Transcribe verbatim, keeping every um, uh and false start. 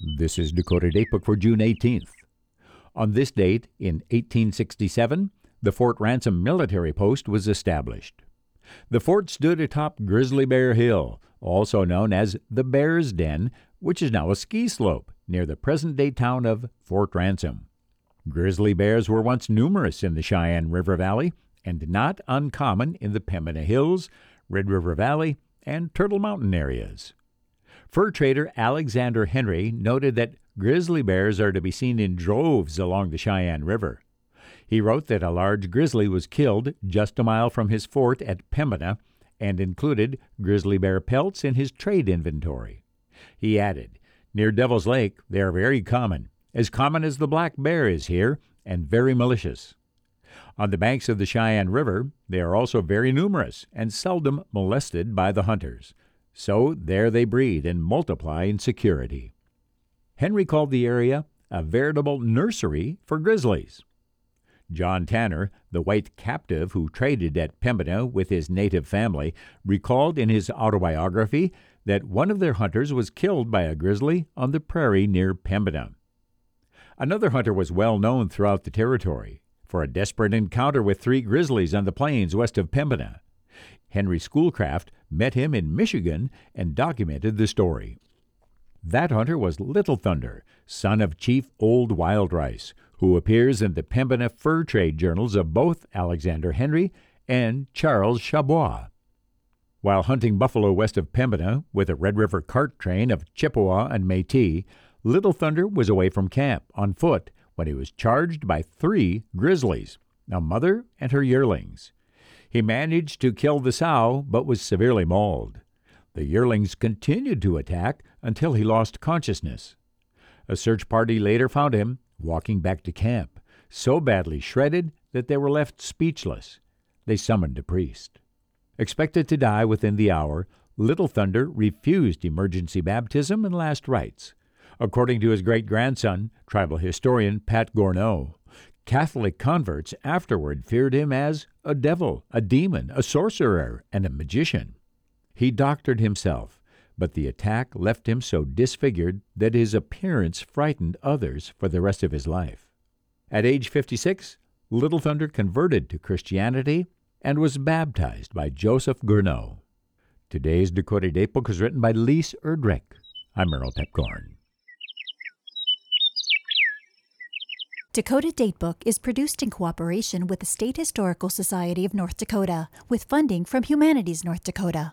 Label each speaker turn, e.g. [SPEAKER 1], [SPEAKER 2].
[SPEAKER 1] This is Dakota Datebook for June eighteenth. On this date, in eighteen sixty-seven, the Fort Ransom military post was established. The fort stood atop Grizzly Bear Hill, also known as the Bear's Den, which is now a ski slope near the present-day town of Fort Ransom. Grizzly bears were once numerous in the Cheyenne River Valley and not uncommon in the Pembina Hills, Red River Valley, and Turtle Mountain areas. Fur trader Alexander Henry noted that grizzly bears are to be seen in droves along the Cheyenne River. He wrote that a large grizzly was killed just a mile from his fort at Pembina and included grizzly bear pelts in his trade inventory. He added, "Near Devil's Lake, they are very common, as common as the black bear is here, and very malicious. On the banks of the Cheyenne River, they are also very numerous and seldom molested by the hunters. So there they breed and multiply in security." Henry called the area a veritable nursery for grizzlies. John Tanner, the white captive who traded at Pembina with his native family, recalled in his autobiography that one of their hunters was killed by a grizzly on the prairie near Pembina. Another hunter was well known throughout the territory for a desperate encounter with three grizzlies on the plains west of Pembina. Henry Schoolcraft met him in Michigan and documented the story. That hunter was Little Thunder, son of Chief Old Wild Rice, who appears in the Pembina fur trade journals of both Alexander Henry and Charles Chabois. While hunting buffalo west of Pembina with a Red River cart train of Chippewa and Métis, Little Thunder was away from camp on foot when he was charged by three grizzlies, a mother and her yearlings. He managed to kill the sow, but was severely mauled. The yearlings continued to attack until he lost consciousness. A search party later found him walking back to camp, so badly shredded that they were left speechless. They summoned a priest. Expected to die within the hour, Little Thunder refused emergency baptism and last rites. According to his great-grandson, tribal historian Pat Gourneau, Catholic converts afterward feared him as a devil, a demon, a sorcerer, and a magician. He doctored himself, but the attack left him so disfigured that his appearance frightened others for the rest of his life. At age fifty-six, Little Thunder converted to Christianity and was baptized by Joseph Gourneau. Today's Dakota Datebook is written by Lise Erdrich. I'm Merle Pepcorn.
[SPEAKER 2] Dakota Datebook is produced in cooperation with the State Historical Society of North Dakota, with funding from Humanities North Dakota.